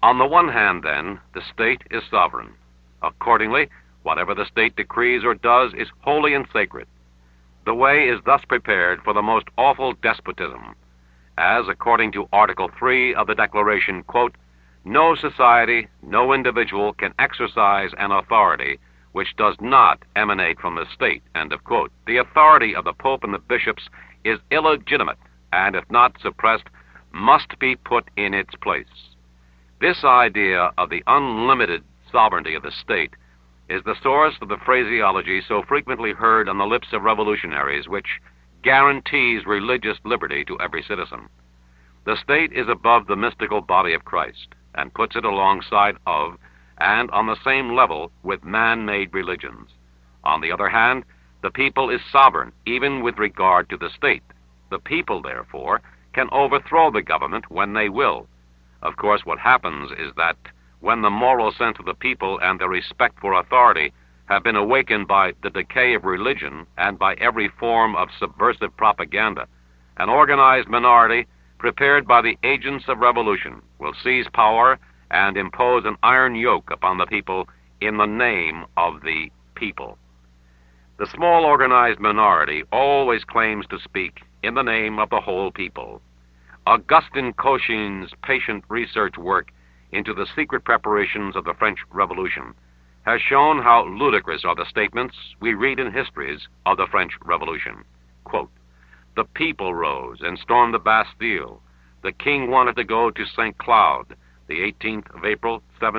On the one hand, then, the state is sovereign. Accordingly, whatever the state decrees or does is holy and sacred. The way is thus prepared for the most awful despotism, as, according to Article 3 of the Declaration, quote, no society, no individual can exercise an authority which does not emanate from the state, end of quote. The authority of the Pope and the bishops is illegitimate, and if not suppressed, must be put in its place. This idea of the unlimited sovereignty of the state is the source of the phraseology so frequently heard on the lips of revolutionaries, which guarantees religious liberty to every citizen. The state is above the mystical body of Christ, and puts it alongside of and on the same level with man-made religions. On the other hand, the people is sovereign, even with regard to the state. The people, therefore, can overthrow the government when they will. Of course, what happens is that when the moral sense of the people and their respect for authority have been awakened by the decay of religion and by every form of subversive propaganda, an organized minority, prepared by the agents of revolution, will seize power and impose an iron yoke upon the people in the name of the people. The small organized minority always claims to speak in the name of the whole people. Augustin Cauchin's patient research work into the secret preparations of the French Revolution has shown how ludicrous are the statements we read in histories of the French Revolution. Quote, the people rose and stormed the Bastille. The king wanted to go to St. Cloud, the 18th of April,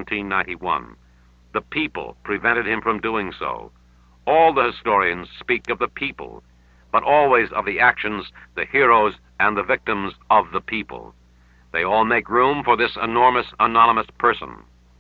1791. The people prevented him from doing so. All the historians speak of the people, but always of the actions, the heroes, and the victims of the people. They all make room for this enormous anonymous person.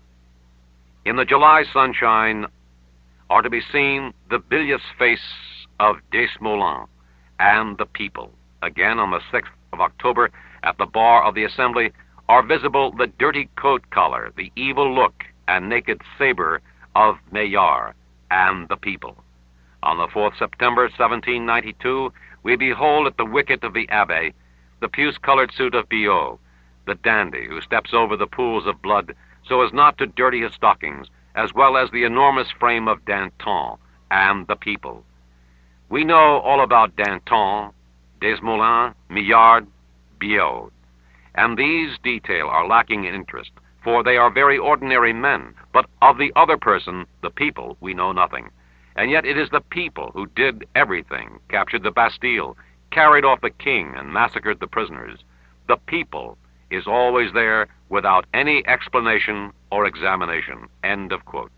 In the July sunshine are to be seen the bilious face of Desmoulins and the people. Again, on the 6th of October, at the bar of the Assembly, are visible the dirty coat collar, the evil look, and naked saber of Maillard and the people. On the 4th September, 1792, we behold at the wicket of the Abbaye the puce-colored suit of Biot, the dandy who steps over the pools of blood so as not to dirty his stockings, as well as the enormous frame of Danton and the people. We know all about Danton, Desmoulins, Maillard, Biot, and these details are lacking in interest, for they are very ordinary men, but of the other person, the people, we know nothing. And yet it is the people who did everything, captured the Bastille, carried off the king, and massacred the prisoners. The people is always there without any explanation or examination. End of quote.